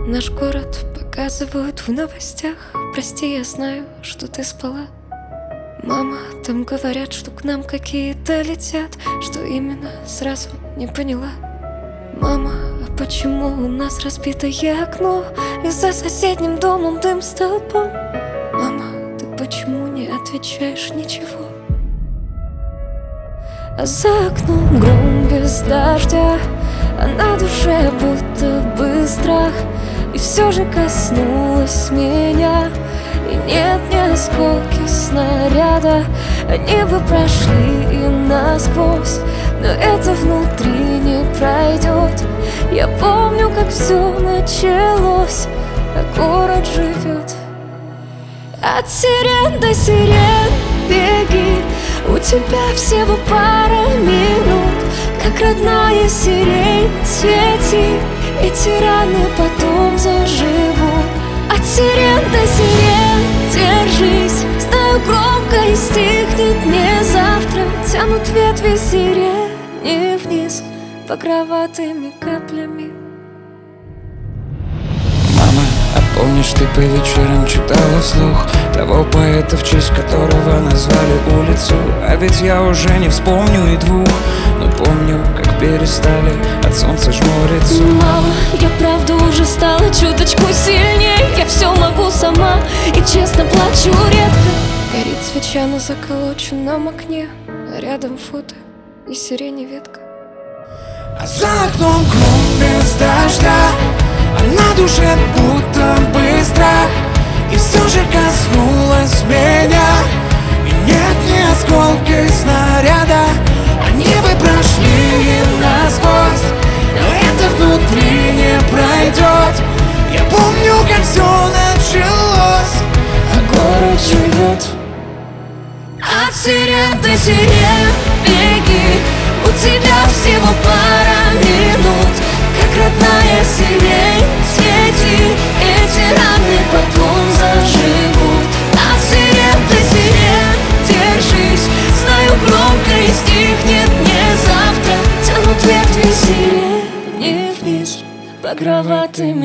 Наш город показывают в новостях. Прости, я знаю, что ты спала. Мама, там говорят, что к нам какие-то летят. Что именно, сразу не поняла. Мама, а почему у нас разбитое окно? И за соседним домом дым столбом. Мама, ты почему не отвечаешь ничего? А за окном гром без дождя, а на душе будто бы страх. И все же коснулась меня. И нет, не осколки снаряда, они бы прошли и насквозь, но это внутри не пройдет. Я помню, как все началось, а город живет. От сирен до сирен беги, у тебя всего пара минут. Как родная сирень свети, эти раны потом заживут. От сирен до сирен держись, знаю, громко и стихнет не завтра. Тянут ветви сирени вниз багроватыми каплями. Мама, а помнишь, ты по вечерам читала вслух того поэта, в честь которого назвали улицу? А ведь я уже не вспомню и двух, но помню, как перестали от солнца жмуриться. Мама, я правда уже стала чуточку сильнее. Я все могу сама и честно плачу редко. Горит свеча на заколоченном окне, а рядом фото и сирени ветка. А за окном гром без дождя, а на душе будто бы страх. И все же коснулась меня. И нет, не осколки снаряда, они бы прошли насквозь, но это внутри не пройдет. Я помню, как все началось, а город живет. От сирен до сирен беги, у тебя всего пара минут. Как родная сирень свети, эти раны потом заживут. От сирен до сирен держись, знаю, громко и стихнет не завтра. Тянут ветви сирени вниз багроватыми